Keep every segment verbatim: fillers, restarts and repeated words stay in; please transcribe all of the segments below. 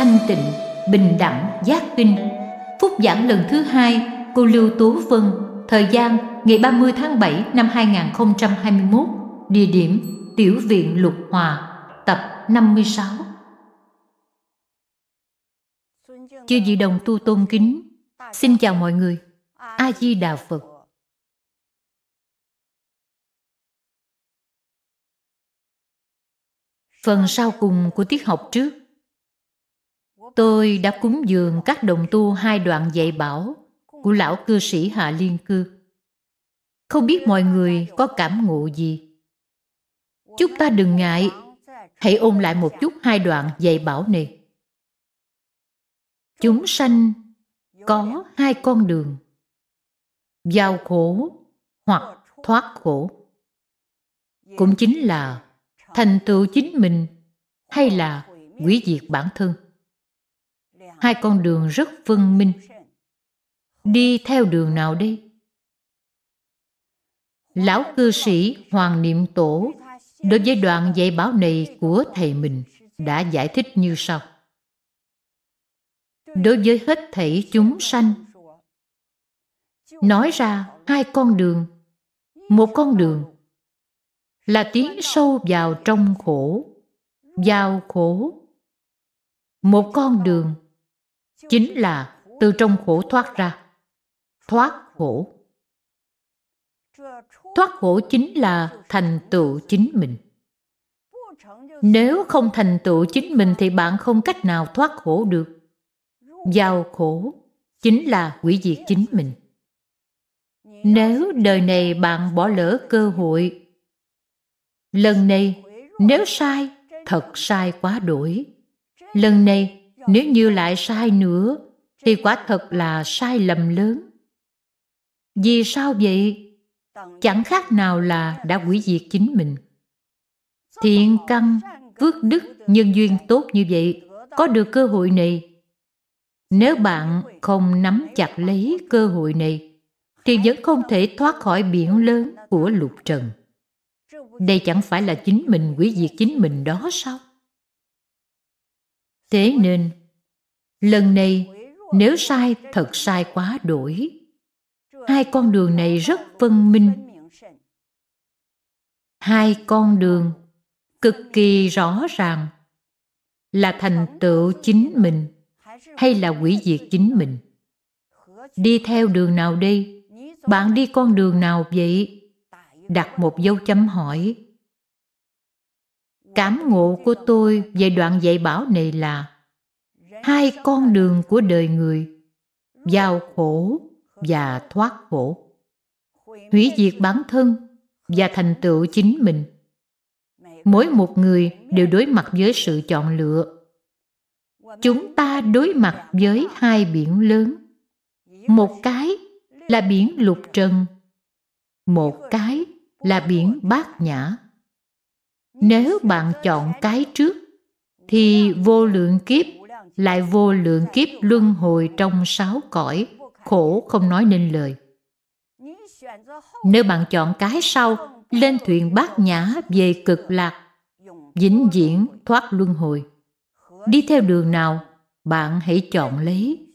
thanh tịnh, bình đẳng, giác kinh. Phúc giảng lần thứ hai, cô Lưu Tú Vân. Thời gian ngày ba mươi tháng bảy năm hai nghìn không trăm hai mươi mốt. Địa điểm Tiểu viện Lục Hòa. Tập năm mươi sáu. Chư vị đồng tu tôn kính, xin chào mọi người. A Di Đà Phật. Phần sau cùng của tiết học trước, tôi đã cúng dường các đồng tu hai đoạn dạy bảo của lão cư sĩ Hạ Liên Cư. Không biết mọi người có cảm ngộ gì? Chúng ta đừng ngại, hãy ôn lại một chút hai đoạn dạy bảo này. Chúng sanh có hai con đường: vào khổ hoặc thoát khổ. Cũng chính là thành tựu chính mình hay là hủy diệt bản thân. Hai con đường rất phân minh. Đi theo đường nào đây? Lão cư sĩ Hoàng Niệm Tổ đối với đoạn dạy bảo này của thầy mình đã giải thích như sau. Đối với hết thảy chúng sanh, nói ra hai con đường. Một con đường là tiến sâu vào trong khổ, vào khổ. Một con đường chính là từ trong khổ thoát ra, thoát khổ. Thoát khổ chính là thành tựu chính mình. Nếu không thành tựu chính mình thì bạn không cách nào thoát khổ được. Vào khổ chính là hủy diệt chính mình. Nếu đời này bạn bỏ lỡ cơ hội, lần này nếu sai, thật sai quá đỗi. Lần này nếu như lại sai nữa thì quả thật là sai lầm lớn. Vì sao vậy? Chẳng khác nào là đã hủy diệt chính mình. Thiện căn, phước đức, nhân duyên tốt như vậy, có được cơ hội này. Nếu bạn không nắm chặt lấy cơ hội này thì vẫn không thể thoát khỏi biển lớn của lục trần. Đây chẳng phải là chính mình hủy diệt chính mình đó sao? Thế nên, lần này nếu sai, thật sai quá đỗi. Hai con đường này rất phân minh. Hai con đường cực kỳ rõ ràng là thành tựu chính mình hay là hủy diệt chính mình. Đi theo đường nào đây? Bạn đi con đường nào vậy? Đặt một dấu chấm hỏi. Cảm ngộ của tôi về đoạn dạy bảo này là hai con đường của đời người: vào khổ và thoát khổ, hủy diệt bản thân và thành tựu chính mình. Mỗi một người đều đối mặt với sự chọn lựa. Chúng ta đối mặt với hai biển lớn. Một cái là biển lục trần, một cái là biển bát nhã. Nếu bạn chọn cái trước thì vô lượng kiếp lại vô lượng kiếp luân hồi trong sáu cõi, khổ không nói nên lời. Nếu bạn chọn cái sau, lên thuyền bát nhã về cực lạc, vĩnh viễn thoát luân hồi. Đi theo đường nào, bạn hãy chọn lấy.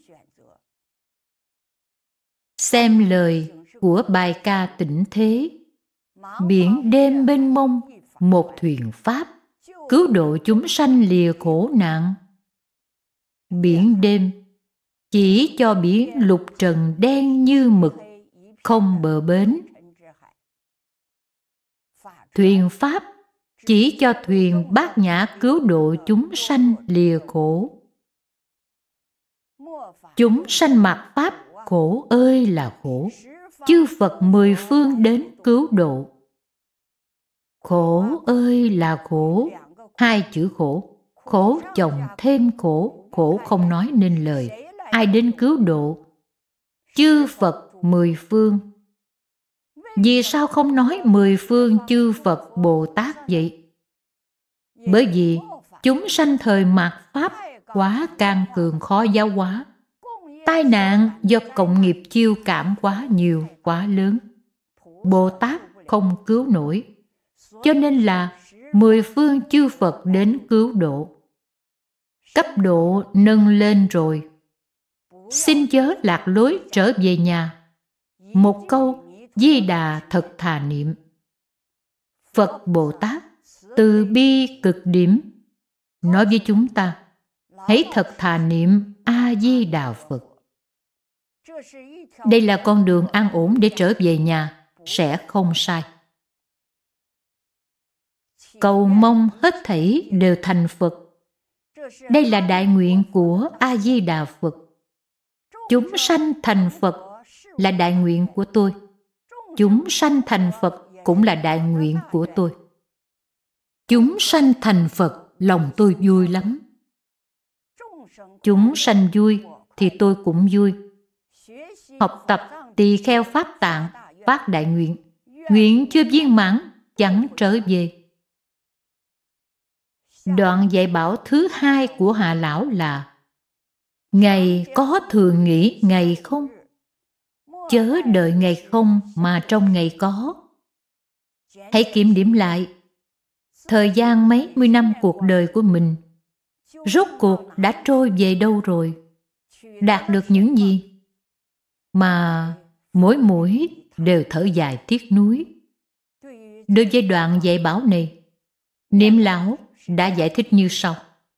Xem lời của bài ca Tịnh Thế. Biển đêm mênh mông, một thuyền pháp, cứu độ chúng sanh lìa khổ nạn. Biển đêm chỉ cho biển lục trần đen như mực, không bờ bến. Thuyền pháp chỉ cho thuyền bát nhã cứu độ chúng sanh lìa khổ. Chúng sanh mặc pháp, khổ ơi là khổ. Chư Phật mười phương đến cứu độ. Khổ ơi là khổ. Hai chữ khổ. Khổ chồng thêm khổ, khổ không nói nên lời. Ai đến cứu độ? Chư Phật mười phương. Vì sao không nói mười phương chư Phật Bồ Tát vậy? Bởi vì chúng sanh thời mạt Pháp quá can cường khó giáo hóa. Tai nạn do cộng nghiệp chiêu cảm quá nhiều, quá lớn. Bồ Tát không cứu nổi. Cho nên là mười phương chư Phật đến cứu độ. cấp độ nâng lên rồi. Xin chớ lạc lối trở về nhà. Một câu Di Đà thật thà niệm. Phật Bồ Tát từ bi cực điểm nói với chúng ta, hãy thật thà niệm A Di Đà Phật. Đây là con đường an ổn để trở về nhà, sẽ không sai. Cầu mong hết thảy đều thành Phật. Đây là đại nguyện của A Di Đà Phật. Chúng sanh thành Phật là đại nguyện của tôi. Chúng sanh thành Phật cũng là đại nguyện của tôi. Chúng sanh thành Phật, lòng tôi vui lắm. Chúng sanh vui thì tôi cũng vui. Học tập tỳ kheo Pháp Tạng, phát đại nguyện. Nguyện chưa viên mãn, chẳng trở về. Đoạn dạy bảo thứ hai của Hạ Lão là ngày có thường nghĩ ngày không. Chớ đợi ngày không mà trong ngày có. Hãy kiểm điểm lại thời gian mấy mươi năm cuộc đời của mình, rốt cuộc đã trôi về đâu rồi, đạt được những gì mà mỗi mỗi đều thở dài tiếc nuối. Đối với đoạn dạy bảo này, Niệm Lão đã giải thích như sau.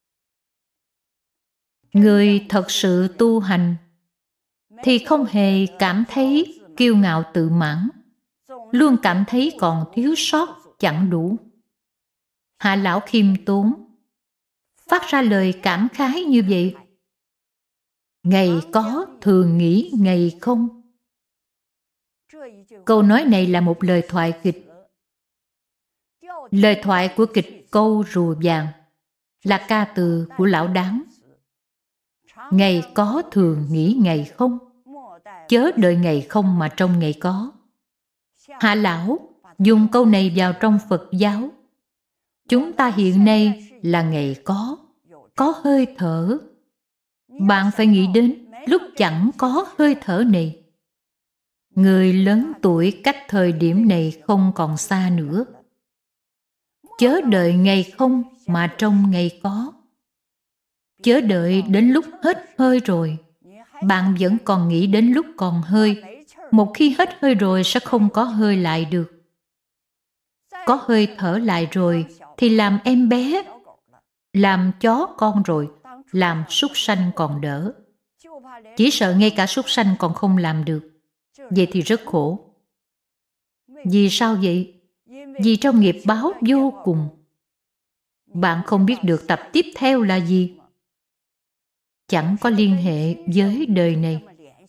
Người thật sự tu hành thì không hề cảm thấy kiêu ngạo tự mãn, luôn cảm thấy còn thiếu sót, chẳng đủ. Hạ Lão khiêm tốn phát ra lời cảm khái như vậy. Ngày có thường nghĩ ngày không. Câu nói này là một lời thoại kịch. Lời thoại của kịch Câu Rùa Vàng là ca từ của Lão Đáng. Ngày có thường nghĩ ngày không. Chớ đợi ngày không mà trong ngày có. Hạ Lão dùng câu này vào trong Phật giáo. Chúng ta hiện nay là ngày có, có hơi thở. Bạn phải nghĩ đến lúc chẳng có hơi thở này. Người lớn tuổi cách thời điểm này không còn xa nữa. Chớ đợi ngày không mà trong ngày có. Chớ đợi đến lúc hết hơi rồi. Bạn vẫn còn nghĩ đến lúc còn hơi. Một khi hết hơi rồi sẽ không có hơi lại được. Có hơi thở lại rồi thì làm em bé, làm chó con rồi, làm súc sanh còn đỡ. Chỉ sợ ngay cả súc sanh còn không làm được. Vậy thì rất khổ. Vì sao vậy? Vì trong nghiệp báo vô cùng. Bạn không biết được tập tiếp theo là gì. Chẳng có liên hệ với đời này.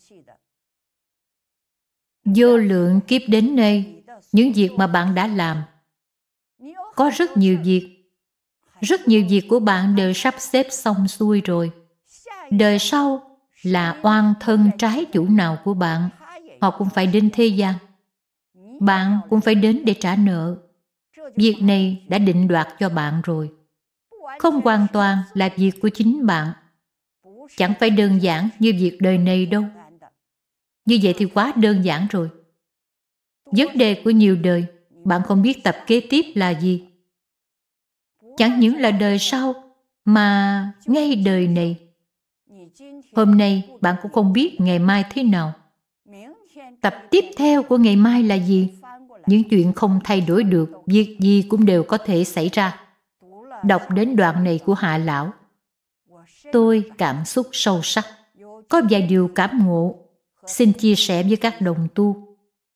Vô lượng kiếp đến nay, những việc mà bạn đã làm, có rất nhiều việc. Rất nhiều việc của bạn đều sắp xếp xong xuôi rồi. Đời sau là oan thân trái chủ nào của bạn, họ cũng phải đến thế gian. Bạn cũng phải đến để trả nợ. Việc này đã định đoạt cho bạn rồi. Không hoàn toàn là việc của chính bạn. Chẳng phải đơn giản như việc đời này đâu. Như vậy thì quá đơn giản rồi. Vấn đề của nhiều đời, bạn không biết tập kế tiếp là gì. Chẳng những là đời sau, mà ngay đời này. Hôm nay bạn cũng không biết ngày mai thế nào. Tập tiếp theo của ngày mai là gì? Những chuyện không thay đổi được, việc gì cũng đều có thể xảy ra. Đọc đến đoạn này của Hạ Lão, tôi cảm xúc sâu sắc. Có vài điều cảm ngộ, xin chia sẻ với các đồng tu.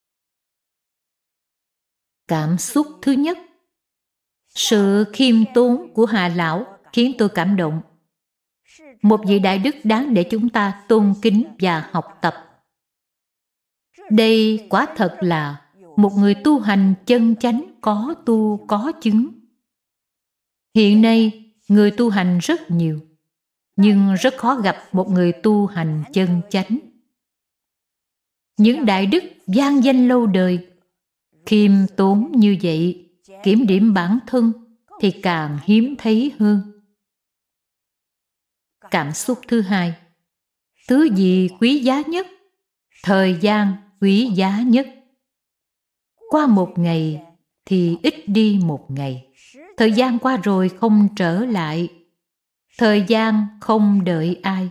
Cảm xúc thứ nhất, sự khiêm tốn của Hạ Lão khiến tôi cảm động. Một vị đại đức đáng để chúng ta tôn kính và học tập. Đây quả thật là một người tu hành chân chánh, có tu có chứng. Hiện nay, người tu hành rất nhiều, nhưng rất khó gặp một người tu hành chân chánh. Những đại đức vang danh lâu đời, khiêm tốn như vậy, kiểm điểm bản thân thì càng hiếm thấy hơn. Cảm xúc thứ hai, thứ gì quý giá nhất? Thời gian quý giá nhất. Qua một ngày thì ít đi một ngày. Thời gian qua rồi không trở lại. Thời gian không đợi ai.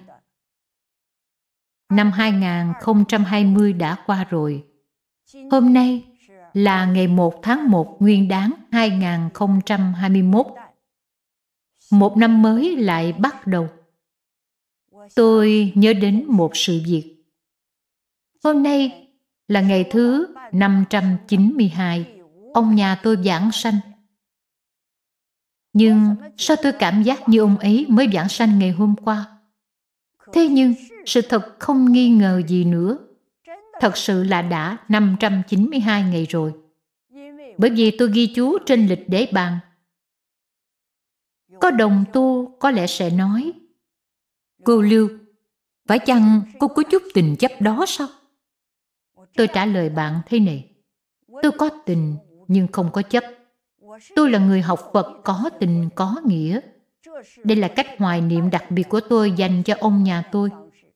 Năm hai không hai không đã qua rồi. Hôm nay là ngày một tháng một nguyên đán hai không hai mốt. Một năm mới lại bắt đầu. Tôi nhớ đến một sự việc. Hôm nay là ngày thứ năm trăm chín mươi hai ông nhà tôi giảng sanh. Nhưng sao tôi cảm giác như ông ấy mới giảng sanh ngày hôm qua? Thế nhưng sự thật không nghi ngờ gì nữa. Thật sự là đã năm trăm chín mươi hai ngày rồi. Bởi vì tôi ghi chú trên lịch để bàn. Có đồng tu có lẽ sẽ nói: cô Lưu, phải chăng cô có chút tình chấp đó sao? Tôi trả lời bạn thế này: tôi có tình nhưng không có chấp. Tôi là người học Phật có tình có nghĩa. Đây là cách hoài niệm đặc biệt của tôi dành cho ông nhà tôi.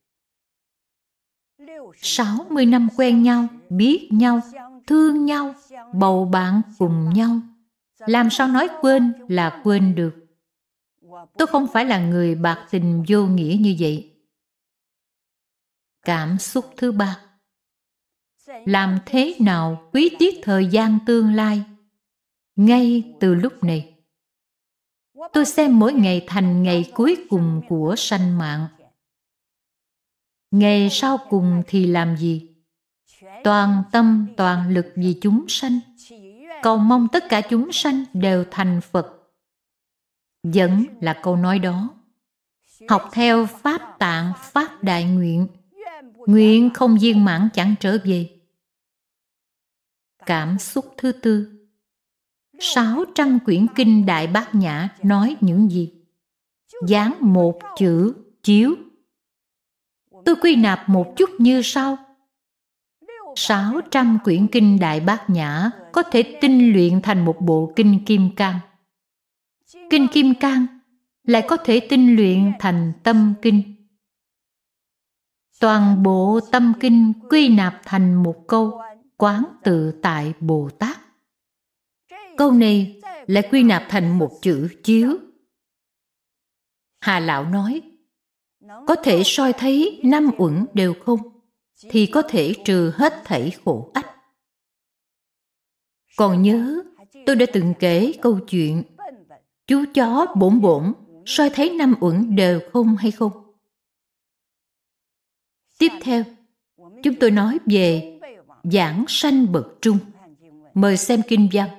sáu mươi năm quen nhau, biết nhau, thương nhau, bầu bạn cùng nhau. Làm sao nói quên là quên được? Tôi không phải là người bạc tình vô nghĩa như vậy. Cảm xúc thứ ba: làm thế nào quý tiếc thời gian tương lai? Ngay từ lúc này, tôi xem mỗi ngày thành ngày cuối cùng của sanh mạng. Ngày sau cùng thì làm gì? Toàn tâm toàn lực vì chúng sanh, cầu mong tất cả chúng sanh đều thành Phật. Vẫn là câu nói đó. Học theo Pháp Tạng Pháp Đại Nguyện, nguyện không viên mãn chẳng trở về. Cảm xúc thứ tư: sáu trăm quyển kinh Đại Bát Nhã nói những gì? Dán một chữ chiếu. Tôi quy nạp một chút như sau. sáu trăm quyển kinh Đại Bát Nhã có thể tinh luyện thành một bộ kinh Kim Cang. Kinh Kim Cang lại có thể tinh luyện thành tâm kinh. Toàn bộ tâm kinh quy nạp thành một câu: Quán tự tại Bồ Tát. Câu này lại quy nạp thành một chữ chiếu. Hà Lão nói: có thể soi thấy năm uẩn đều không, thì có thể trừ hết thảy khổ ách. Còn nhớ tôi đã từng kể câu chuyện chú chó Bổn Bổn soi thấy năm uẩn đều không hay không? Tiếp theo, chúng tôi nói về giảng sanh bậc trung. Mời xem kinh văn.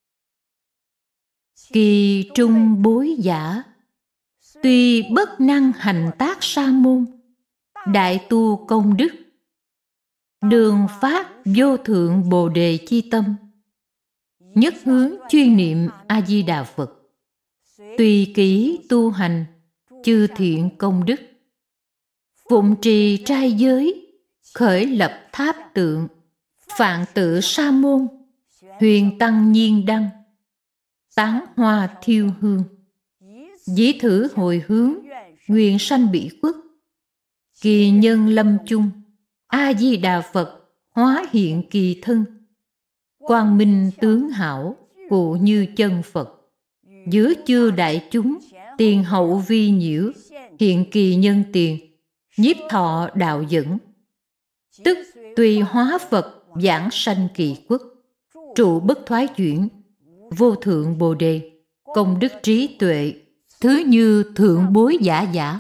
Kỳ trung bối giả, tuy bất năng hành tác sa môn, đại tu công đức, đường phát vô thượng bồ đề chi tâm, nhất hướng chuyên niệm A Di Đà Phật, tùy kỹ tu hành chư thiện công đức, phụng trì trai giới, khởi lập tháp tượng, phạn tự sa môn, huyền tăng nhiên đăng, tán hoa thiêu hương, dĩ thử hồi hướng, nguyện sanh bị khuất, kỳ nhân lâm chung, A Di Đà Phật hóa hiện kỳ thân, quang minh tướng hảo, cụ như chân Phật, giữa chư đại chúng, tiền hậu vi nhiễu, hiện kỳ nhân tiền, nhiếp thọ đạo dẫn, tức tùy hóa Phật giảng sanh kỳ quốc, trụ bất thoái chuyển, vô thượng bồ đề, công đức trí tuệ, thứ như thượng bối giả giả.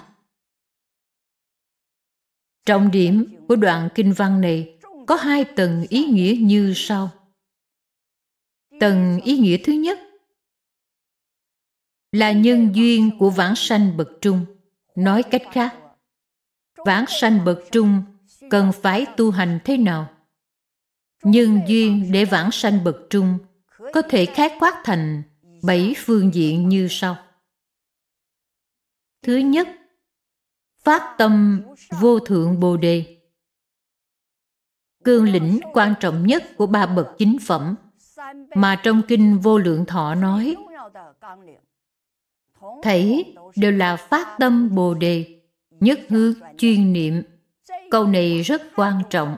Trọng điểm của đoạn kinh văn này có hai tầng ý nghĩa như sau. Tầng ý nghĩa thứ nhất là nhân duyên của vãng sanh bậc trung. Nói cách khác, vãng sanh bậc trung cần phải tu hành thế nào? Nhân duyên để vãng sanh bậc trung có thể khái quát thành bảy phương diện như sau. Thứ nhất, phát tâm vô thượng bồ đề. Cương lĩnh quan trọng nhất của ba bậc chính phẩm mà trong kinh Vô Lượng Thọ nói, thảy đều là phát tâm bồ đề, nhất hướng chuyên niệm. Câu này rất quan trọng.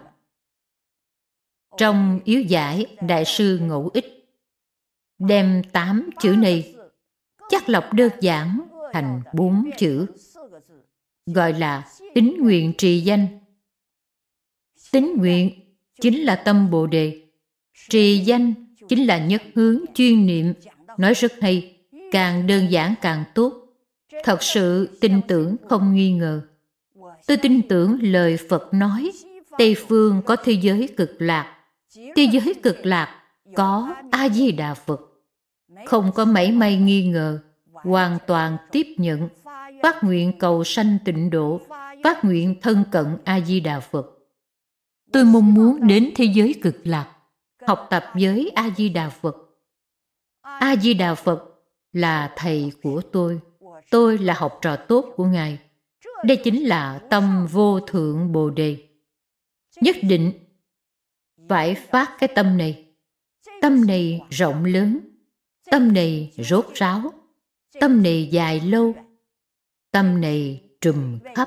Trong yếu giải Đại sư Ngẫu Ích đem tám chữ này chắc lọc đơn giản thành bốn chữ, gọi là tín nguyện trì danh. Tín nguyện chính là tâm Bồ Đề, trì danh chính là nhất hướng chuyên niệm. Nói rất hay, càng đơn giản càng tốt. Thật sự tin tưởng không nghi ngờ. Tôi tin tưởng lời Phật nói, Tây phương có thế giới cực lạc. Thế giới cực lạc có A-di-đà Phật. Không có mảy may nghi ngờ, hoàn toàn tiếp nhận, phát nguyện cầu sanh tịnh độ, phát nguyện thân cận A-di-đà Phật. Tôi mong muốn đến thế giới cực lạc, học tập với A-di-đà Phật. A-di-đà Phật là thầy của tôi, tôi là học trò tốt của Ngài. Đây chính là tâm vô thượng Bồ Đề. Nhất định phải phát cái tâm này. Tâm này rộng lớn, tâm này rốt ráo, tâm này dài lâu, tâm này trùm khắp.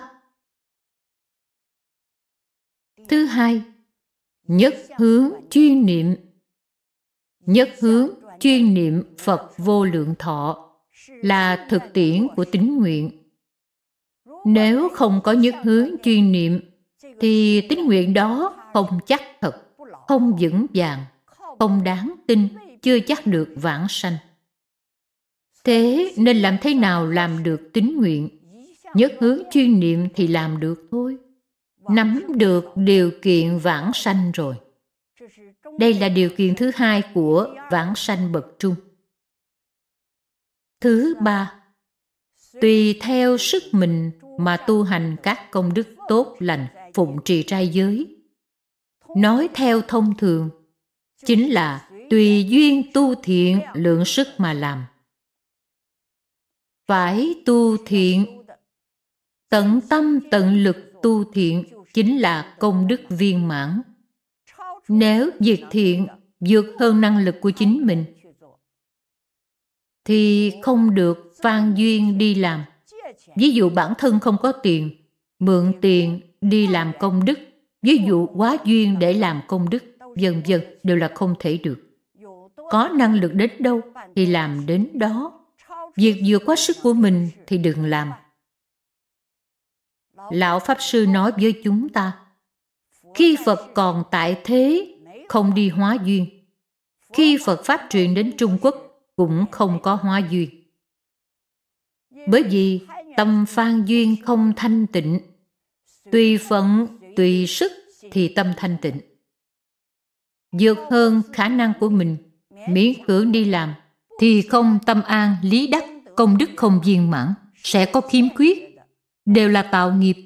Thứ hai, nhất hướng chuyên niệm. Nhất hướng chuyên niệm Phật vô lượng thọ là thực tiễn của tín nguyện. Nếu không có nhất hướng chuyên niệm thì tín nguyện đó không chắc thật, không vững vàng, không đáng tin, chưa chắc được vãng sanh. Thế nên làm thế nào làm được tín nguyện? Nhất hướng chuyên niệm thì làm được thôi. Nắm được điều kiện vãng sanh rồi. Đây là điều kiện thứ hai của vãng sanh bậc trung. Thứ ba, tùy theo sức mình mà tu hành các công đức tốt lành, phụng trì trai giới. Nói theo thông thường, chính là tùy duyên tu thiện, lượng sức mà làm. Phải tu thiện, tận tâm tận lực tu thiện chính là công đức viên mãn. Nếu việc thiện vượt hơn năng lực của chính mình thì không được phan duyên đi làm. Ví dụ bản thân không có tiền, mượn tiền đi làm công đức, ví dụ quá duyên để làm công đức, vân vân đều là không thể được. Có năng lực đến đâu thì làm đến đó. Việc vượt quá sức của mình thì đừng làm. Lão Pháp Sư nói với chúng ta, khi Phật còn tại thế, không đi hóa duyên. Khi Phật Pháp truyền đến Trung Quốc, cũng không có hóa duyên. Bởi vì tâm phan duyên không thanh tịnh, tùy phận, tùy sức thì tâm thanh tịnh. Vượt hơn khả năng của mình, miễn cưỡng đi làm, thì không tâm an, lý đắc, công đức không viên mãn, sẽ có khiếm khuyết, đều là tạo nghiệp.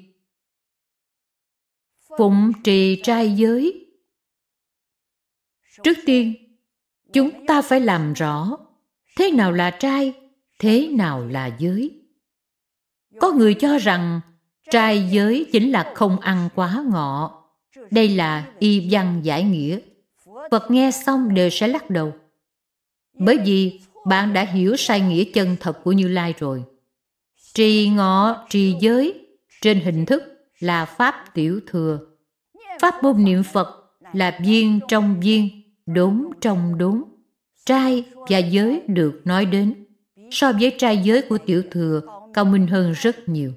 Phụng trì trai giới. Trước tiên, chúng ta phải làm rõ thế nào là trai, thế nào là giới. Có người cho rằng trai giới chính là không ăn quá ngọ. Đây là y văn giải nghĩa. Phật nghe xong đều sẽ lắc đầu. Bởi vì bạn đã hiểu sai nghĩa chân thật của Như Lai rồi. Trì ngọ, trì giới trên hình thức là pháp tiểu thừa. Pháp môn niệm Phật là viên trong viên, đốn trong đốn. Trai và giới được nói đến, so với trai giới của tiểu thừa cao minh hơn rất nhiều.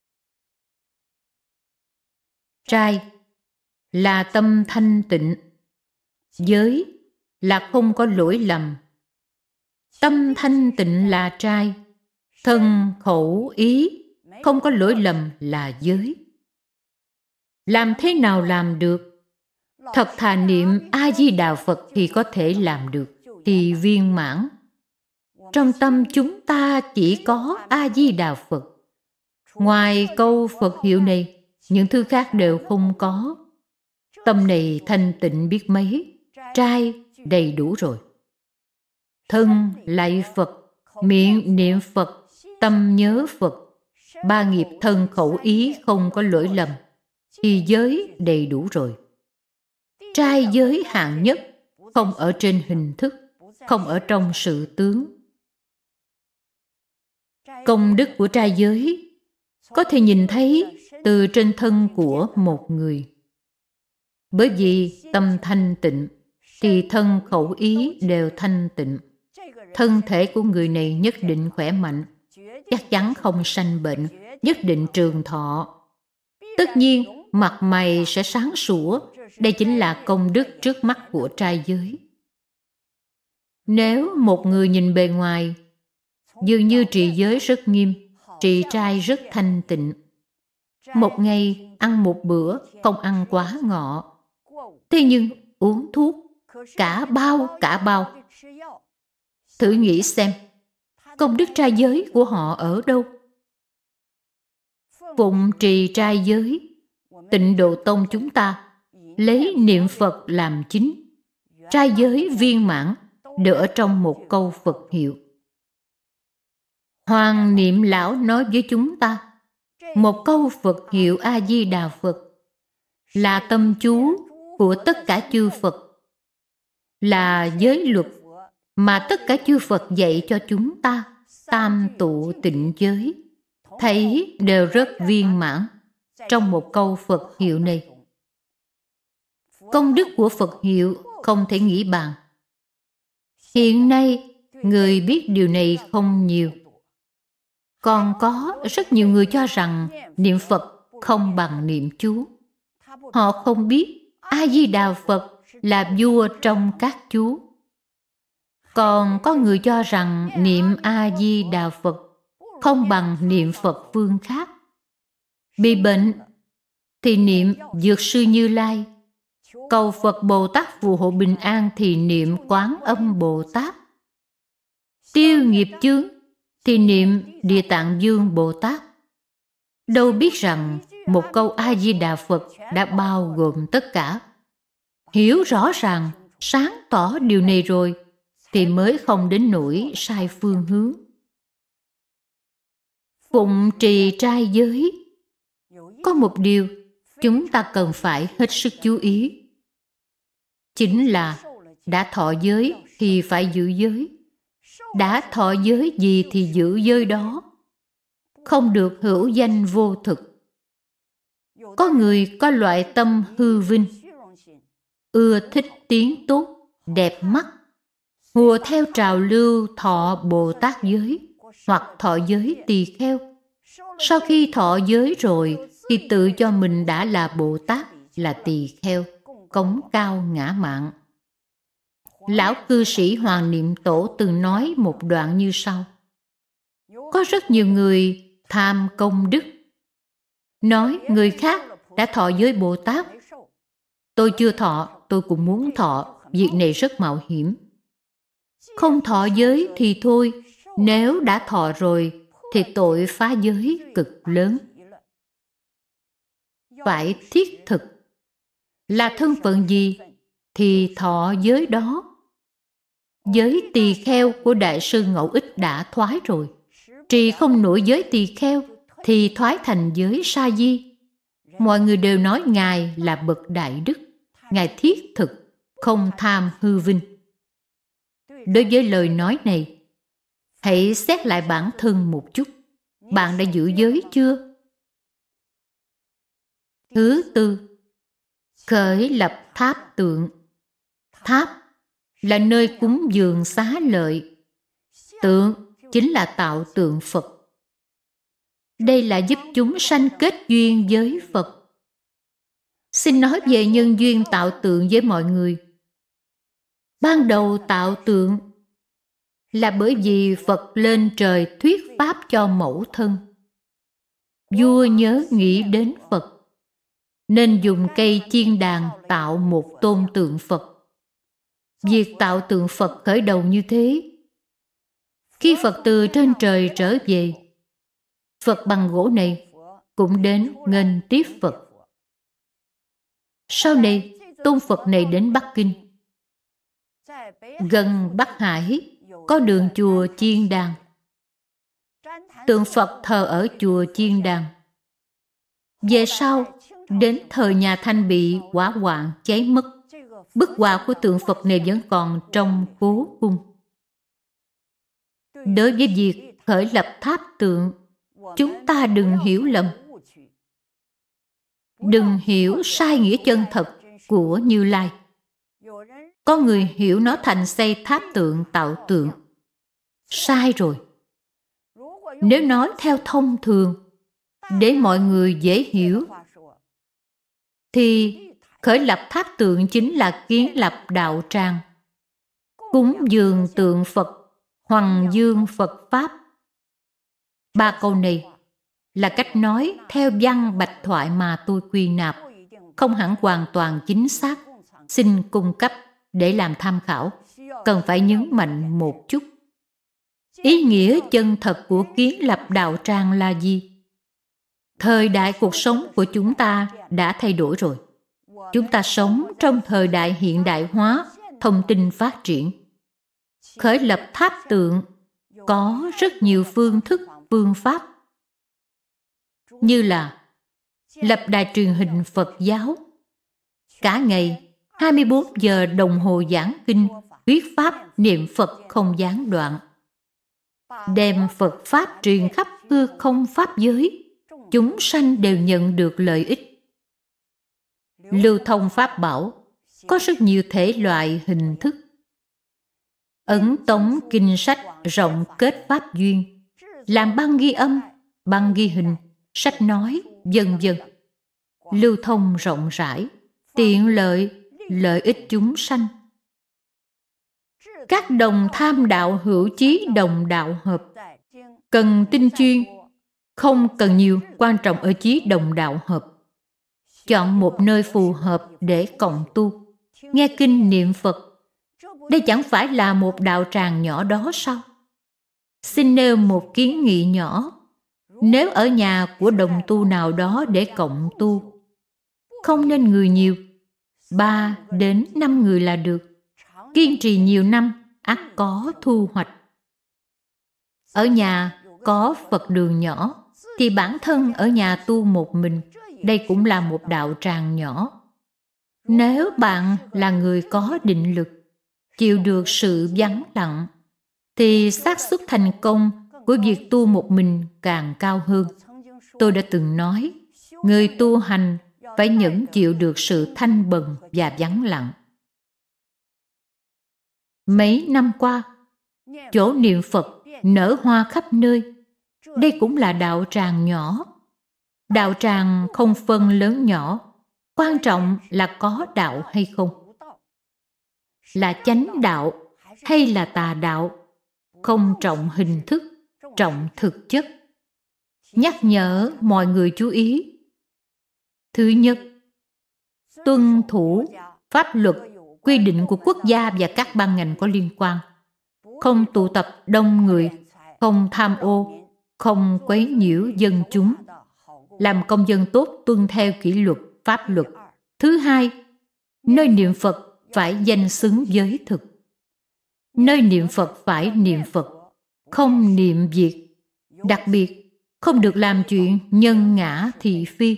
Trai là tâm thanh tịnh, giới là không có lỗi lầm. Tâm thanh tịnh là trai, thân khẩu ý không có lỗi lầm là giới. Làm thế nào làm được? Thật thà niệm A-di-đà Phật thì có thể làm được, thì viên mãn. Trong tâm chúng ta chỉ có A-di-đà Phật. Ngoài câu Phật hiệu này, những thứ khác đều không có. Tâm này thanh tịnh biết mấy, trai đầy đủ rồi. Thân lạy Phật, miệng niệm Phật, tâm nhớ Phật, ba nghiệp thân khẩu ý không có lỗi lầm, thì giới đầy đủ rồi. Trai giới hạng nhất, không ở trên hình thức, không ở trong sự tướng. Công đức của trai giới có thể nhìn thấy từ trên thân của một người. Bởi vì tâm thanh tịnh, thì thân khẩu ý đều thanh tịnh. Thân thể của người này nhất định khỏe mạnh, chắc chắn không sanh bệnh, nhất định trường thọ. Tất nhiên, mặt mày sẽ sáng sủa. Đây chính là công đức trước mắt của trai giới. Nếu một người nhìn bề ngoài, dường như trì giới rất nghiêm, trì trai rất thanh tịnh. Một ngày ăn một bữa, không ăn quá ngọ. Thế nhưng uống thuốc, cả bao cả bao. Thử nghĩ xem, công đức trai giới của họ ở đâu? Phụng trì trai giới, Tịnh Độ Tông chúng ta lấy niệm Phật làm chính. Trai giới viên mãn đều ở trong một câu Phật hiệu. Hoàng Niệm Lão nói với chúng ta, một câu Phật hiệu A-di-đà Phật là tâm chú của tất cả chư Phật, là giới luật mà tất cả chư Phật dạy cho chúng ta. Tam tụ tịnh giới thấy đều rất viên mãn trong một câu Phật hiệu này. Công đức của Phật hiệu không thể nghĩ bàn. Hiện nay người biết điều này không nhiều. Còn có rất nhiều người cho rằng niệm Phật không bằng niệm chú. Họ không biết A-di-đà Phật là vua trong các chú. Còn có người cho rằng niệm A-di-đà Phật không bằng niệm Phật phương khác. Bị bệnh thì niệm Dược Sư Như Lai, cầu Phật Bồ Tát phù hộ bình an thì niệm Quán Âm Bồ Tát, tiêu nghiệp chướng thì niệm Địa Tạng Dương Bồ Tát. Đâu biết rằng một câu A-di-đà Phật đã bao gồm tất cả. Hiểu rõ ràng, sáng tỏ điều này rồi thì mới không đến nỗi sai phương hướng. Phụng trì trai giới, có một điều chúng ta cần phải hết sức chú ý. Chính là đã thọ giới thì phải giữ giới. Đã thọ giới gì thì giữ giới đó. Không được hữu danh vô thực. Có người có loại tâm hư vinh, ưa thích tiếng tốt, đẹp mắt, hùa theo trào lưu thọ Bồ Tát giới hoặc thọ giới tỳ kheo. Sau khi thọ giới rồi thì tự cho mình đã là Bồ Tát, là tỳ kheo, cống cao ngã mạn. Lão cư sĩ Hoàng Niệm Tổ từng nói một đoạn như sau. Có rất nhiều người tham công đức, nói người khác đã thọ giới Bồ Tát. Tôi chưa thọ, tôi cũng muốn thọ, việc này rất mạo hiểm. Không thọ giới thì thôi, nếu đã thọ rồi thì tội phá giới cực lớn. Phải thiết thực, là thân phận gì thì thọ giới đó. Giới tỳ kheo của Đại sư Ngẫu Ích đã thoái rồi. Trì không nổi giới tỳ kheo thì thoái thành giới sa di. Mọi người đều nói Ngài là bậc đại đức. Ngài thiết thực, không tham hư vinh. Đối với lời nói này, hãy xét lại bản thân một chút. Bạn đã giữ giới chưa? Thứ tư, khởi lập tháp tượng. Tháp là nơi cúng dường xá lợi. Tượng chính là tạo tượng Phật. Đây là giúp chúng sanh kết duyên với Phật. Xin nói về nhân duyên tạo tượng với mọi người. Ban đầu tạo tượng là bởi vì Phật lên trời thuyết pháp cho mẫu thân. Vua nhớ nghĩ đến Phật, nên dùng cây chiên đàn tạo một tôn tượng Phật. Việc tạo tượng Phật khởi đầu như thế. Khi Phật từ trên trời trở về, Phật bằng gỗ này cũng đến nghênh tiếp Phật. Sau này, tôn Phật này đến Bắc Kinh. Gần Bắc Hải có đường chùa Chiên Đàn. Tượng Phật thờ ở chùa Chiên Đàn. Về sau, đến thời nhà Thanh bị hỏa hoạn cháy mất. Bức họa của tượng Phật này vẫn còn trong cố cung. Đối với việc khởi lập tháp tượng, chúng ta đừng hiểu lầm. Đừng hiểu sai nghĩa chân thật của Như Lai. Có người hiểu nó thành xây tháp tượng tạo tượng. Sai rồi. Nếu nói theo thông thường, để mọi người dễ hiểu, thì khởi lập tháp tượng chính là kiến lập đạo tràng, cúng dường tượng Phật, hoằng dương Phật Pháp. Ba câu này là cách nói theo văn bạch thoại mà tôi quy nạp, không hẳn hoàn toàn chính xác, xin cung cấp để làm tham khảo, cần phải nhấn mạnh một chút. Ý nghĩa chân thật của kiến lập đạo tràng là gì? Thời đại cuộc sống của chúng ta đã thay đổi rồi. Chúng ta sống trong thời đại hiện đại hóa, thông tin phát triển. Khởi lập tháp tượng có rất nhiều phương thức, phương pháp, như là lập đài truyền hình Phật giáo, cả ngày hai mươi bốn giờ đồng hồ giảng kinh, thuyết pháp, niệm Phật không gián đoạn, đem Phật Pháp truyền khắp hư không pháp giới, chúng sanh đều nhận được lợi ích. Lưu thông pháp bảo có rất nhiều thể loại hình thức. Ấn tống kinh sách rộng kết pháp duyên, làm băng ghi âm, băng ghi hình, sách nói, vân vân. Lưu thông rộng rãi, tiện lợi, lợi ích chúng sanh. Các đồng tham đạo hữu chí đồng đạo hợp, cần tinh chuyên, không cần nhiều, quan trọng ở chí đồng đạo hợp. Chọn một nơi phù hợp để cộng tu, nghe kinh niệm Phật. Đây chẳng phải là một đạo tràng nhỏ đó sao? Xin nêu một kiến nghị nhỏ. Nếu ở nhà của đồng tu nào đó để cộng tu, không nên người nhiều, ba đến năm người là được. Kiên trì nhiều năm, ắt có thu hoạch. Ở nhà có Phật đường nhỏ, thì bản thân ở nhà tu một mình, đây cũng là một đạo tràng nhỏ. Nếu bạn là người có định lực, chịu được sự vắng lặng, thì xác suất thành công của việc tu một mình càng cao hơn. Tôi đã từng nói, người tu hành phải nhẫn chịu được sự thanh bần và vắng lặng. Mấy năm qua, chỗ niệm Phật nở hoa khắp nơi. Đây cũng là đạo tràng nhỏ. Đạo tràng không phân lớn nhỏ, quan trọng là có đạo hay không. Là chánh đạo hay là tà đạo, không trọng hình thức, trọng thực chất. Nhắc nhở mọi người chú ý. Thứ nhất, tuân thủ pháp luật, quy định của quốc gia và các ban ngành có liên quan. Không tụ tập đông người, không tham ô, không quấy nhiễu dân chúng. Làm công dân tốt tuân theo kỷ luật, pháp luật. Thứ hai, nơi niệm Phật phải danh xứng với thực. Nơi niệm Phật phải niệm Phật, không niệm việc. Đặc biệt, không được làm chuyện nhân ngã thị phi.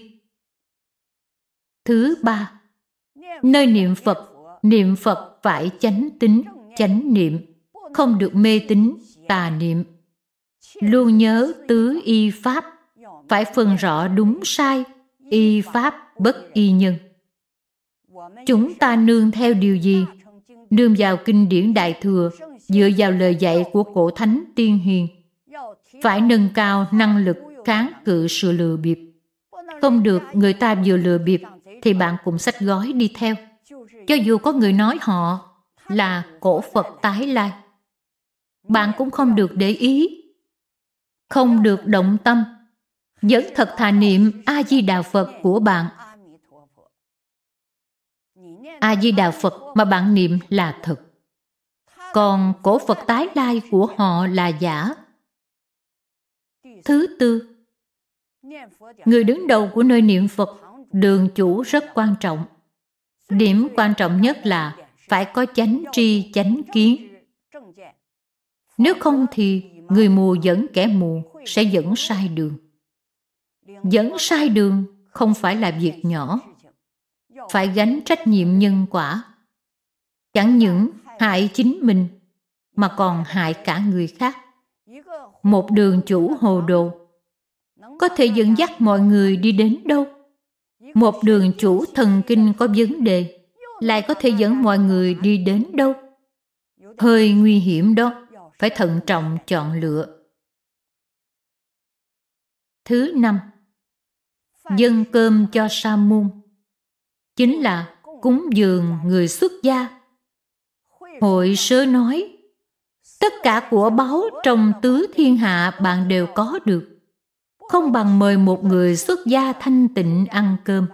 Thứ ba, nơi niệm Phật, niệm Phật phải chánh tín, chánh niệm, không được mê tín, tà niệm. Luôn nhớ tứ y pháp, phải phân rõ đúng sai, y pháp bất y nhân. Chúng ta nương theo điều gì? Nương vào kinh điển Đại Thừa, dựa vào lời dạy của cổ thánh tiên hiền. Phải nâng cao năng lực kháng cự sự lừa bịp. Không được người ta vừa lừa bịp thì bạn cũng xách gói đi theo. Cho dù có người nói họ là cổ Phật tái lai, bạn cũng không được để ý, không được động tâm. Vẫn thật thà niệm A-di-đà Phật của bạn. A-di-đà Phật mà bạn niệm là thật, còn cổ Phật tái lai của họ là giả. Thứ tư, người đứng đầu của nơi niệm Phật, đường chủ rất quan trọng. Điểm quan trọng nhất là phải có chánh tri chánh kiến. Nếu không thì người mù dẫn kẻ mù sẽ dẫn sai đường. Dẫn sai đường không phải là việc nhỏ. Phải gánh trách nhiệm nhân quả. Chẳng những hại chính mình mà còn hại cả người khác. Một đường chủ hồ đồ có thể dẫn dắt mọi người đi đến đâu? Một đường chủ thần kinh có vấn đề lại có thể dẫn mọi người đi đến đâu? Hơi nguy hiểm đó, phải thận trọng chọn lựa. Thứ năm, dâng cơm cho sa môn, chính là cúng dường người xuất gia. Hội sớ nói, tất cả của báu trong tứ thiên hạ bạn đều có được, không bằng mời một người xuất gia thanh tịnh ăn cơm.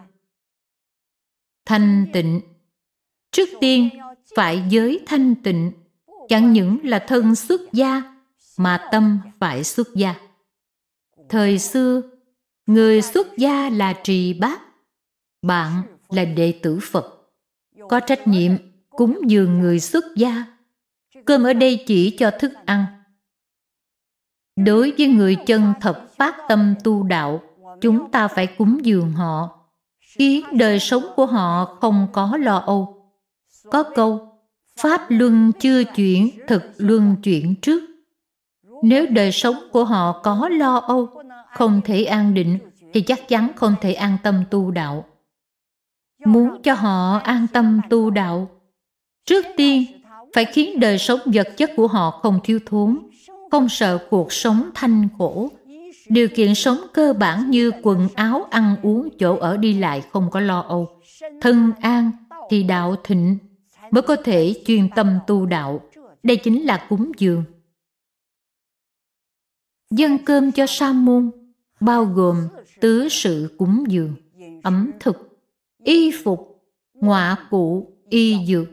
Thanh tịnh, trước tiên phải giới thanh tịnh, chẳng những là thân xuất gia mà tâm phải xuất gia. Thời xưa, người xuất gia là Trì Bát, bạn là đệ tử Phật, có trách nhiệm cúng dường người xuất gia. Cơm ở đây chỉ cho thức ăn. Đối với người chân thật phát tâm tu đạo, chúng ta phải cúng dường họ, khiến đời sống của họ không có lo âu. Có câu, Pháp luân chưa chuyển, thực luân chuyển trước. Nếu đời sống của họ có lo âu, không thể an định, thì chắc chắn không thể an tâm tu đạo. Muốn cho họ an tâm tu đạo, trước tiên phải khiến đời sống vật chất của họ không thiếu thốn, không sợ cuộc sống thanh khổ. Điều kiện sống cơ bản như quần áo, ăn uống, chỗ ở đi lại không có lo âu. Thân an thì đạo thịnh, mới có thể chuyên tâm tu đạo. Đây chính là cúng dường. Dâng cơm cho sa môn bao gồm tứ sự cúng dường: ẩm thực, y phục, ngọa cụ, y dược.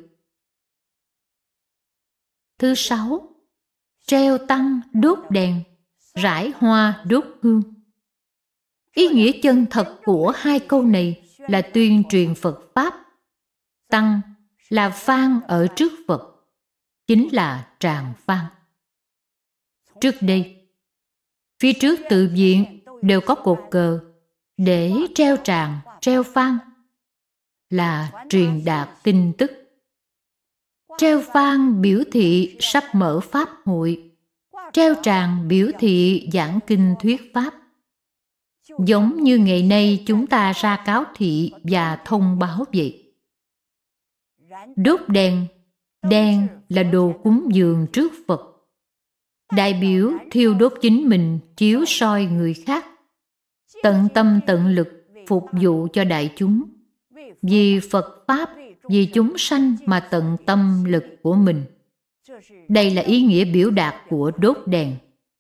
Thứ sáu, treo tăng, đốt đèn, rải hoa, đốt hương. Ý nghĩa chân thật của hai câu này là tuyên truyền Phật Pháp. Tăng là phan ở trước Phật, chính là tràng phan. Trước đây, phía trước tự viện đều có cột cờ để treo tràng, treo phan, là truyền đạt tin tức. Treo phan biểu thị sắp mở pháp hội, treo tràng biểu thị giảng kinh thuyết pháp. Giống như ngày nay chúng ta ra cáo thị và thông báo vậy. Đốt đèn, đèn là đồ cúng dường trước Phật, đại biểu thiêu đốt chính mình, chiếu soi người khác, tận tâm tận lực phục vụ cho đại chúng, vì Phật Pháp, vì chúng sanh mà tận tâm lực của mình. Đây là ý nghĩa biểu đạt của đốt đèn.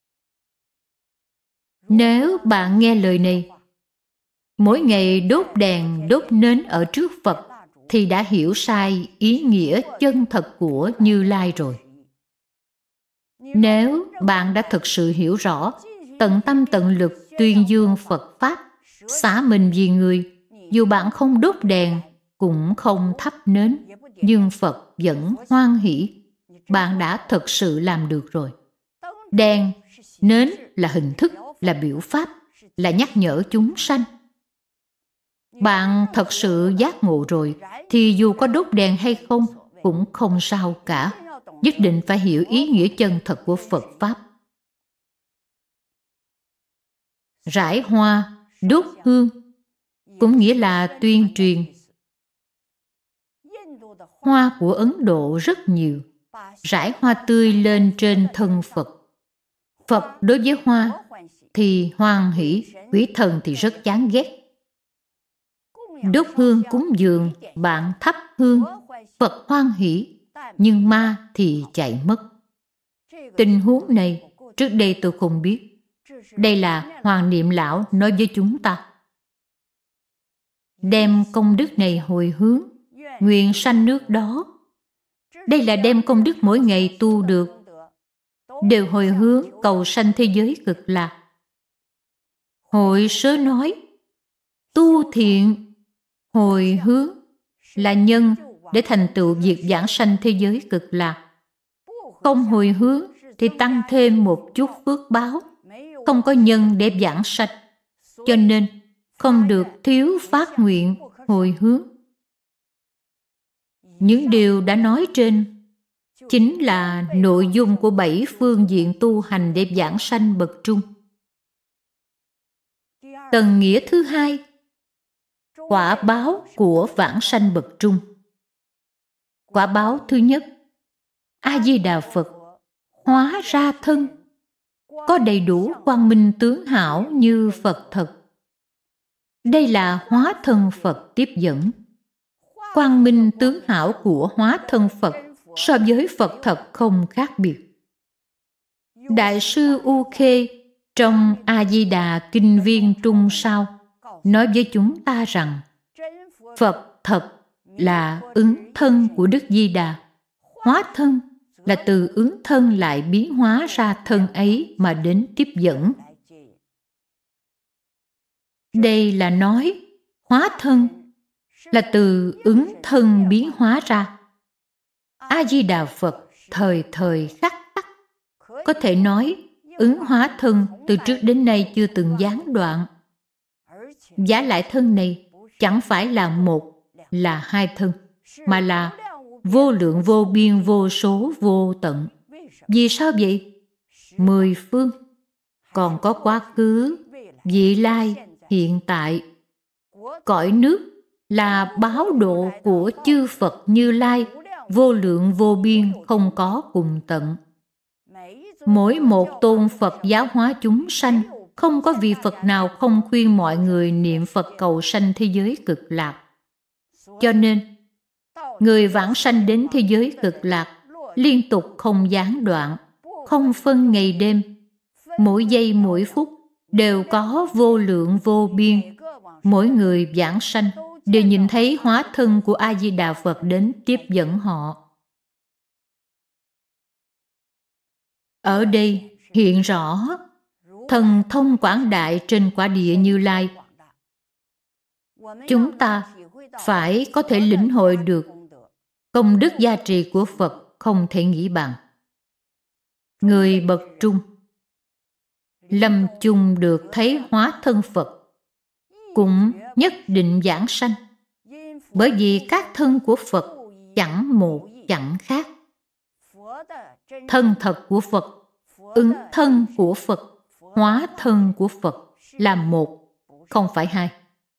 Nếu bạn nghe lời này, mỗi ngày đốt đèn, đốt nến ở trước Phật, thì đã hiểu sai ý nghĩa chân thật của Như Lai rồi. Nếu bạn đã thực sự hiểu rõ, tận tâm tận lực tuyên dương Phật Pháp, xả mình vì người, dù bạn không đốt đèn, cũng không thắp nến, nhưng Phật vẫn hoan hỷ. Bạn đã thực sự làm được rồi. Đèn, nến là hình thức, là biểu pháp, là nhắc nhở chúng sanh. Bạn thật sự giác ngộ rồi, thì dù có đốt đèn hay không, cũng không sao cả. Nhất định phải hiểu ý nghĩa chân thật của Phật Pháp. Rải hoa, đốt hương, cũng nghĩa là tuyên truyền. Hoa của Ấn Độ rất nhiều, rải hoa tươi lên trên thân Phật. Phật đối với hoa thì hoan hỷ, quỷ thần thì rất chán ghét. Đốt hương cúng dường, bạn thắp hương, Phật hoan hỷ, nhưng ma thì chạy mất. Tình huống này trước đây tôi không biết. Đây là Hoàng Niệm Lão nói với chúng ta. Đem công đức này hồi hướng, nguyện sanh nước đó. Đây là đem công đức mỗi ngày tu được, đều hồi hướng cầu sanh thế giới cực lạc. Hội sớ nói, tu thiện, hồi hướng là nhân để thành tựu việc giảng sanh thế giới cực lạc. Không hồi hướng thì tăng thêm một chút phước báo, không có nhân để giảng sanh. Cho nên không được thiếu phát nguyện, hồi hướng. Những điều đã nói trên chính là nội dung của bảy phương diện tu hành để giảng sanh bậc trung. Tầng nghĩa thứ hai, quả báo của vãng sanh bậc trung. Quả báo thứ nhất, A Di Đà Phật hóa ra thân. có đầy đủ quang minh tướng hảo như Phật thật. Đây là hóa thân Phật tiếp dẫn. Quang minh tướng hảo của hóa thân Phật so với Phật thật không khác biệt. Đại sư U Khê trong A Di Đà Kinh Viên Trung Sao nói với chúng ta rằng Phật thật là ứng thân của Đức Di Đà. Hóa thân là từ ứng thân lại biến hóa ra thân ấy mà đến tiếp dẫn. Đây là nói hóa thân là từ ứng thân biến hóa ra. A Di Đà Phật thời thời khắc khắc, có thể nói ứng hóa thân từ trước đến nay chưa từng gián đoạn. Giả lại thân này chẳng phải là một, là hai thân, mà là vô lượng vô biên vô số vô tận. Vì sao vậy? Mười phương, còn có quá khứ, vị lai, hiện tại. Cõi nước là báo độ của chư Phật Như Lai, vô lượng vô biên không có cùng tận. Mỗi một tôn Phật giáo hóa chúng sanh, không có vị Phật nào không khuyên mọi người niệm Phật cầu sanh thế giới cực lạc. Cho nên, người vãng sanh đến thế giới cực lạc liên tục không gián đoạn, không phân ngày đêm, mỗi giây mỗi phút đều có vô lượng vô biên. Mỗi người vãng sanh đều nhìn thấy hóa thân của A Di Đà Phật đến tiếp dẫn họ. Ở đây hiện rõ thần thông quảng đại trên quả địa Như Lai. Chúng ta phải có thể lĩnh hội được công đức gia trì của Phật không thể nghĩ bằng. Người bậc trung lâm chung được thấy hóa thân Phật cũng nhất định vãng sanh, bởi vì các thân của Phật chẳng một chẳng khác. Thân thật của Phật, ứng thân của Phật, hóa thân của Phật là một, không phải hai.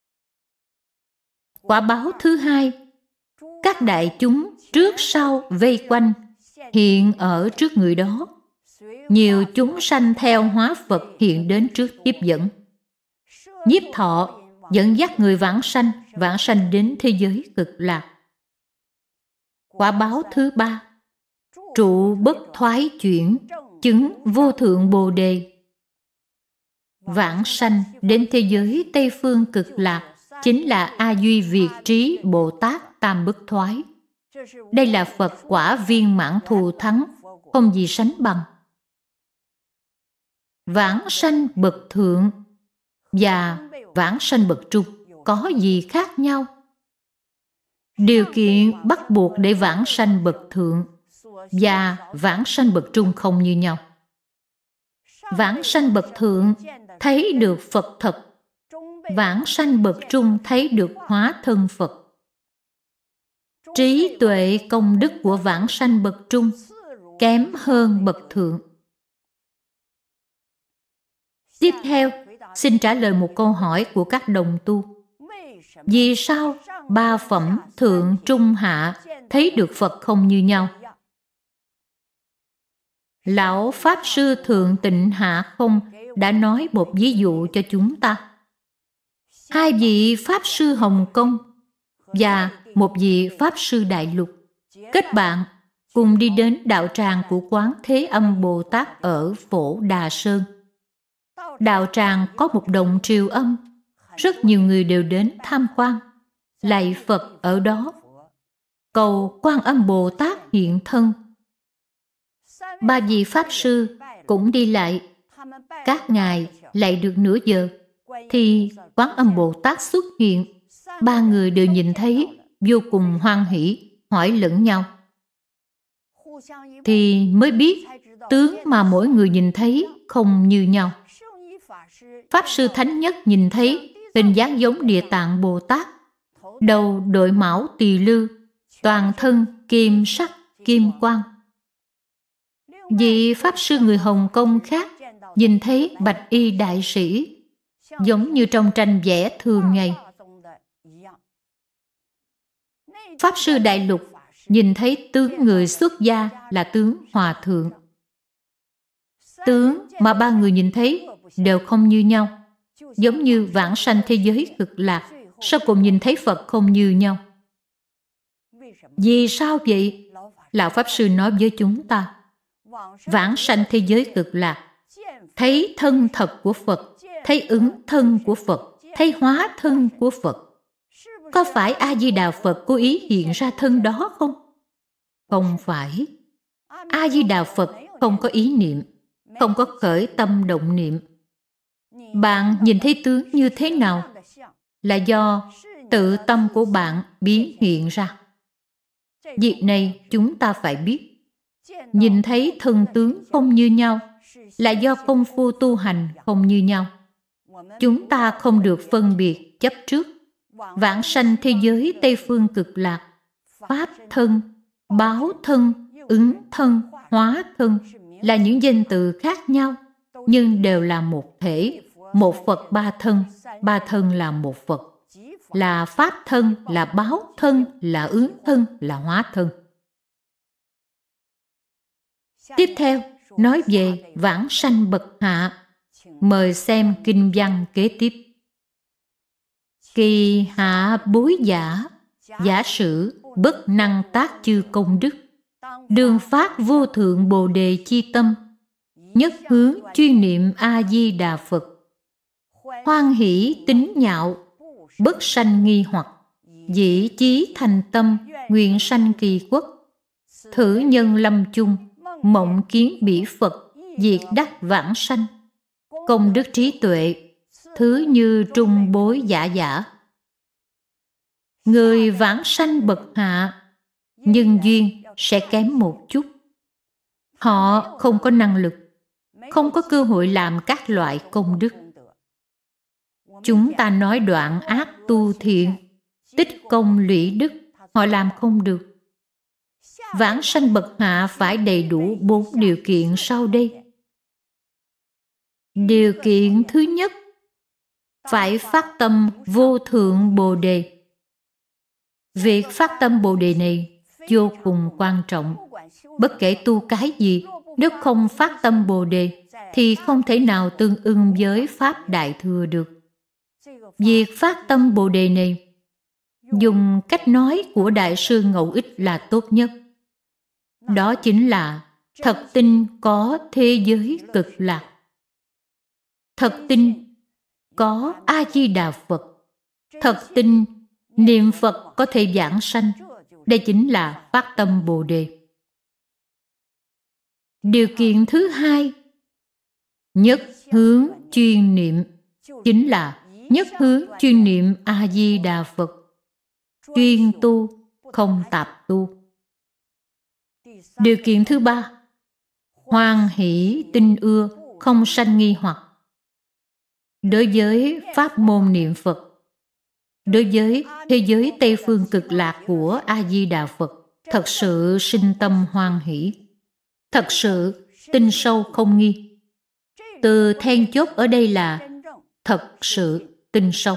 Quả báo thứ hai, các đại chúng trước sau vây quanh, hiện ở trước người đó. Nhiều chúng sanh theo hóa Phật hiện đến trước tiếp dẫn. Nhiếp thọ dẫn dắt người vãng sanh, vãng sanh đến thế giới cực lạc. Quả báo thứ ba, trụ bất thoái chuyển, chứng vô thượng Bồ Đề. Vãng sanh đến thế giới Tây Phương cực lạc chính là A Duy Việt Trí Bồ Tát Tam Bất Thoái. Đây là Phật quả viên mãn thù thắng, không gì sánh bằng. Vãng sanh bậc thượng và vãng sanh bậc trung có gì khác nhau? Điều kiện bắt buộc để vãng sanh bậc thượng và vãng sanh bậc trung không như nhau. Vãng sanh bậc thượng thấy được Phật thật, vãng sanh bậc trung thấy được hóa thân Phật. Trí tuệ công đức của vãng sanh bậc trung kém hơn bậc thượng. Tiếp theo, xin trả lời một câu hỏi của các đồng tu. Vì sao ba phẩm thượng trung hạ thấy được Phật không như nhau? Lão Pháp Sư Thượng Tịnh Hạ Không đã nói một ví dụ cho chúng ta. Hai vị Pháp Sư Hồng Kông và một vị Pháp Sư Đại Lục kết bạn cùng đi đến đạo tràng của Quán Thế Âm Bồ Tát ở Phổ Đà Sơn. Đạo tràng có một đồng triều âm, rất nhiều người đều đến tham quan, lạy Phật ở đó, cầu Quan Âm Bồ Tát hiện thân. Ba vị Pháp Sư cũng đi lại. Các ngài lạy được nửa giờ, thì Quán Âm Bồ Tát xuất hiện. Ba người đều nhìn thấy, vô cùng hoan hỷ, hỏi lẫn nhau. Thì mới biết tướng mà mỗi người nhìn thấy không như nhau. Pháp Sư Thánh Nhất nhìn thấy hình dáng giống Địa Tạng Bồ Tát, đầu đội mão tỳ lư, toàn thân kim sắc kim quang. Vị Pháp Sư người Hồng Kông khác nhìn thấy Bạch Y Đại Sĩ, giống như trong tranh vẽ thường ngày. Pháp Sư Đại Lục nhìn thấy tướng người xuất gia là tướng Hòa Thượng. Tướng mà ba người nhìn thấy đều không như nhau, giống như vãng sanh thế giới cực lạc, sau cùng nhìn thấy Phật không như nhau. Vì sao vậy? Lão Pháp Sư nói với chúng ta, vãng sanh thế giới cực lạc, thấy thân thật của Phật, thấy ứng thân của Phật, thấy hóa thân của Phật. Có phải A-di-đà Phật cố ý hiện ra thân đó không? Không phải. A-di-đà Phật không có ý niệm, không có khởi tâm động niệm. Bạn nhìn thấy tướng như thế nào là do tự tâm của bạn biến hiện ra. Việc này chúng ta phải biết. Nhìn thấy thân tướng không như nhau là do công phu tu hành không như nhau. Chúng ta không được phân biệt chấp trước. Vãng sanh thế giới Tây Phương Cực Lạc, Pháp thân, báo thân, ứng thân, hóa thân là những danh từ khác nhau, nhưng đều là một thể, một Phật ba thân, ba thân là một Phật, là Pháp thân, là báo thân, là ứng thân, là hóa thân. Tiếp theo, nói về vãng sanh bậc hạ. Mời xem kinh văn kế tiếp. Kỳ hạ bối giả, giả sử bất năng tác chư công đức, đường phát vô thượng bồ đề chi tâm, nhất hướng chuyên niệm A-di-đà Phật, hoan hỷ tín nhạo, bất sanh nghi hoặc, dĩ chí thành tâm, nguyện sanh kỳ quốc, thử nhân lâm chung, mộng kiến bỉ Phật, diệt đắc vãng sanh, công đức trí tuệ, thứ như trung bối giả giả. Người vãng sanh bậc hạ, nhân duyên sẽ kém một chút. Họ không có năng lực, không có cơ hội làm các loại công đức. Chúng ta nói đoạn ác tu thiện, tích công lũy đức, họ làm không được. Vãng sanh bậc hạ phải đầy đủ bốn điều kiện sau đây. Điều kiện thứ nhất, phải phát tâm vô thượng bồ đề. Việc phát tâm bồ đề này vô cùng quan trọng. Bất kể tu cái gì, nếu không phát tâm bồ đề thì không thể nào tương ưng với Pháp Đại Thừa được. Việc phát tâm bồ đề này, dùng cách nói của Đại sư Ngẫu Ích là tốt nhất. Đó chính là thật tin có thế giới cực lạc. Thật tin có A-di-đà Phật. Thật tin niệm Phật có thể vãng sanh. Đây chính là phát tâm bồ đề. Điều kiện thứ hai, nhất hướng chuyên niệm, chính là nhất hướng chuyên niệm A-di-đà Phật. Chuyên tu, không tạp tu. Điều kiện thứ ba, hoan hỷ tin ưa, không sanh nghi hoặc. Đối với pháp môn niệm Phật, đối với thế giới Tây Phương Cực Lạc của A-di-đà Phật, thật sự sinh tâm hoan hỷ, thật sự tin sâu không nghi. Từ then chốt ở đây là thật sự tin sâu.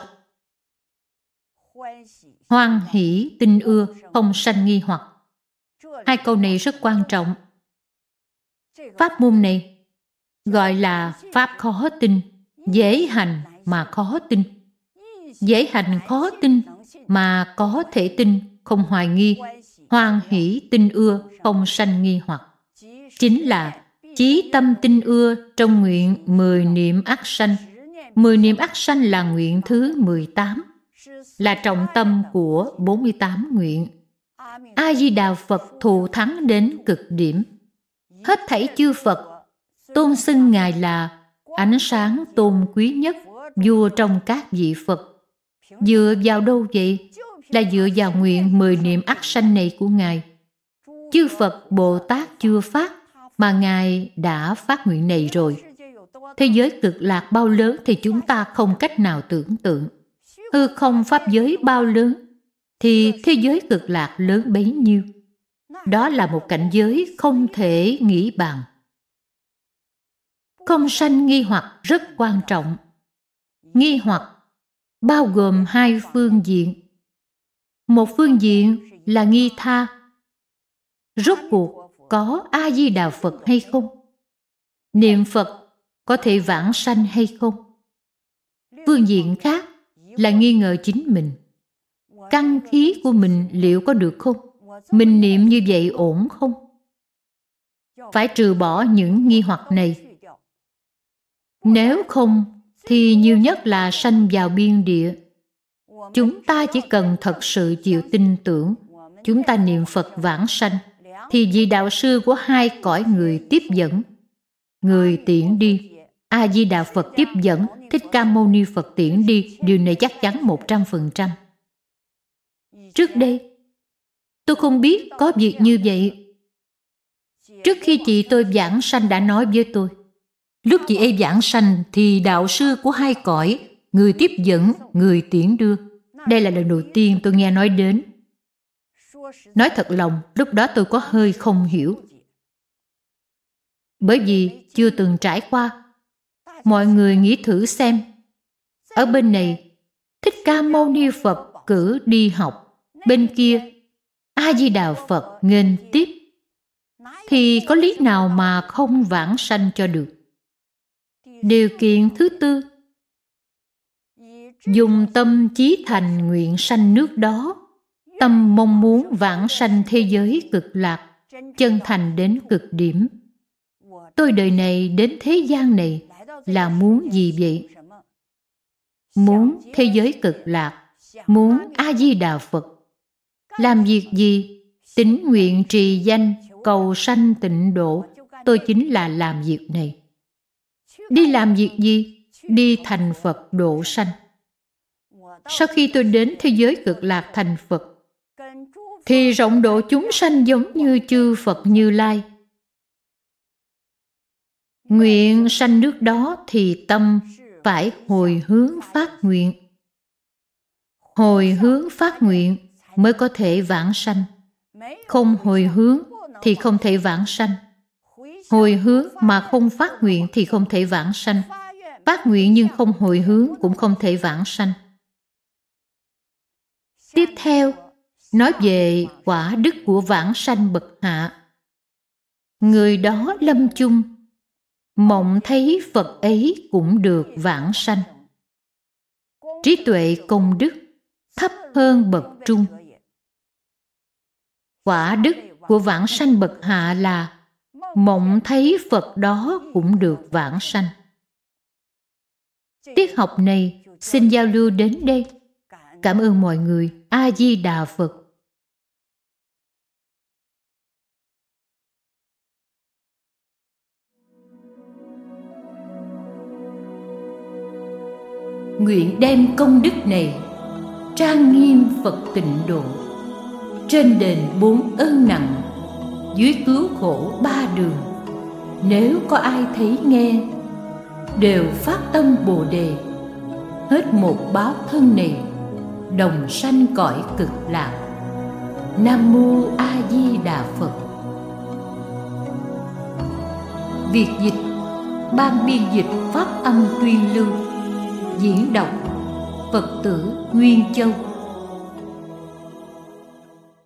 Hoan hỷ tin ưa, không sanh nghi hoặc. Hai câu này rất quan trọng. Pháp môn này gọi là pháp khó tin, dễ hành mà khó tin. Dễ hành khó tin mà có thể tin, không hoài nghi. Hoan hỷ tin ưa, không sanh nghi hoặc, chính là chí tâm tin ưa trong nguyện mười niệm ắt sanh. Mười niệm ắt sanh là nguyện thứ mười tám, là trọng tâm của bốn mươi tám nguyện. A-di-đà Phật thù thắng đến cực điểm. Hết thảy chư Phật tôn xưng Ngài là ánh sáng tôn quý nhất, vua trong các vị Phật. Dựa vào đâu vậy? Là dựa vào nguyện mười niệm ắt sanh này của Ngài. Chư Phật Bồ Tát chưa phát, mà Ngài đã phát nguyện này rồi. Thế giới cực lạc bao lớn thì chúng ta không cách nào tưởng tượng. Hư không pháp giới bao lớn thì thế giới cực lạc lớn bấy nhiêu. Đó là một cảnh giới không thể nghĩ bàn. Không sanh nghi hoặc rất quan trọng. Nghi hoặc bao gồm hai phương diện. Một phương diện là nghi tha. Rốt cuộc có A-di-đà Phật hay không? Niệm Phật có thể vãng sanh hay không? Phương diện khác là nghi ngờ chính mình. Căn khí của mình liệu có được không? Mình niệm như vậy ổn không? Phải trừ bỏ những nghi hoặc này. Nếu không thì nhiều nhất là sanh vào biên địa. Chúng ta chỉ cần thật sự chịu tin tưởng, chúng ta niệm Phật vãng sanh, thì vị đạo sư của hai cõi người tiếp dẫn, người tiễn đi, A Di Đà Phật tiếp dẫn, Thích Ca Mâu Ni Phật tiễn đi, điều này chắc chắn một trăm phần trăm. Trước đây, tôi không biết có việc như vậy. Trước khi chị tôi vãng sanh đã nói với tôi, lúc chị ấy vãng sanh thì đạo sư của hai cõi, người tiếp dẫn, người tiễn đưa. Đây là lần đầu tiên tôi nghe nói đến. Nói thật lòng, lúc đó tôi có hơi không hiểu. Bởi vì chưa từng trải qua. Mọi người nghĩ thử xem. Ở bên này, Thích Ca Mâu Ni Phật cử đi học. Bên kia, A Di Đà Phật nghênh tiếp. Thì có lý nào mà không vãng sanh cho được? Điều kiện thứ tư, dùng tâm chí thành nguyện sanh nước đó. Tâm mong muốn vãng sanh thế giới cực lạc, chân thành đến cực điểm. Tôi đời này đến thế gian này là muốn gì vậy? Muốn thế giới cực lạc, muốn A Di Đà Phật. Làm việc gì? Tín nguyện trì danh, cầu sanh tịnh độ. Tôi chính là làm việc này. Đi làm việc gì? Đi thành Phật độ sanh. Sau khi tôi đến thế giới cực lạc thành Phật, thì rộng độ chúng sanh giống như chư Phật Như Lai. Nguyện sanh nước đó thì tâm phải hồi hướng phát nguyện. Hồi hướng phát nguyện mới có thể vãng sanh. Không hồi hướng thì không thể vãng sanh. Hồi hướng mà không phát nguyện thì không thể vãng sanh. Phát nguyện nhưng không hồi hướng cũng không thể vãng sanh. Tiếp theo, nói về quả đức của vãng sanh bậc hạ. Người đó lâm chung, mộng thấy Phật ấy cũng được vãng sanh. Trí tuệ công đức thấp hơn bậc trung. Quả đức của vãng sanh bậc hạ là mộng thấy Phật đó cũng được vãng sanh. Tiết học này xin giao lưu đến đây. Cảm ơn mọi người. A Di Đà Phật. Nguyện đem công đức này trang nghiêm Phật tịnh độ, trên đền bốn ơn nặng, dưới cứu khổ ba đường. Nếu có ai thấy nghe, đều phát tâm Bồ Đề, hết một báo thân này, đồng sanh cõi cực lạc. Nam Mô A Di Đà Phật. Việc dịch ban biên dịch phát âm Tuyên Lưu. Diễn đọc Phật tử Nguyên Châu.